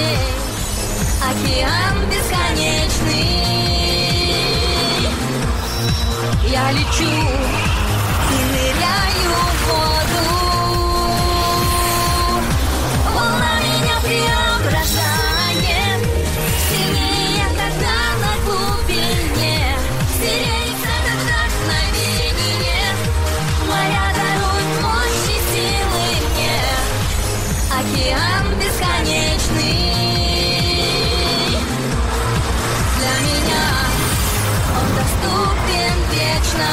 ней. Океан бесконечный. Я лечу и ныряю в воду. Волна меня преображает, сильнее, когда на глубине. Сирень это вдохновение, моря даруют мощь и силы мне. Океан бесконечный. Для меня он доступен вечно.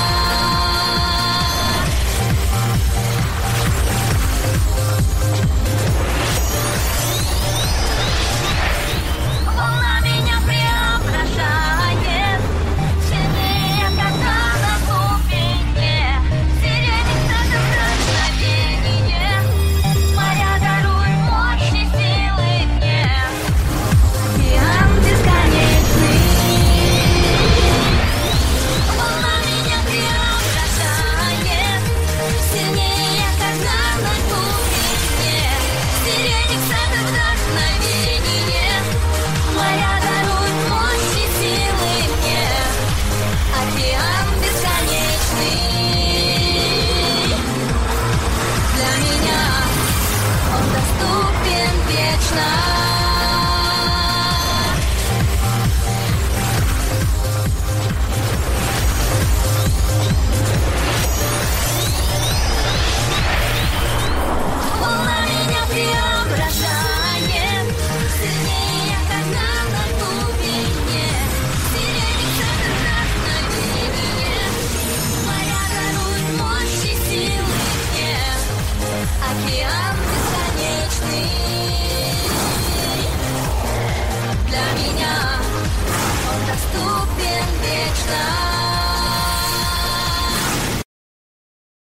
Волна меня преображает, сильнее, когда на глубине. Сирень это вдохновение, моря даруют мощь и силы мне. Океан бесконечный. Волна меня преображает, сильнее, когда на глубине. Сирень это вдохновение, моря даруют мощь и силы мне. Океан бесконечный. Для меня он доступен вечно. Волна меня преображает, сильнее, когда на глубине. Сирень это вдохновение, моря даруют мощь и силы мне. Океан бесконечный. Для меня он доступен вечно.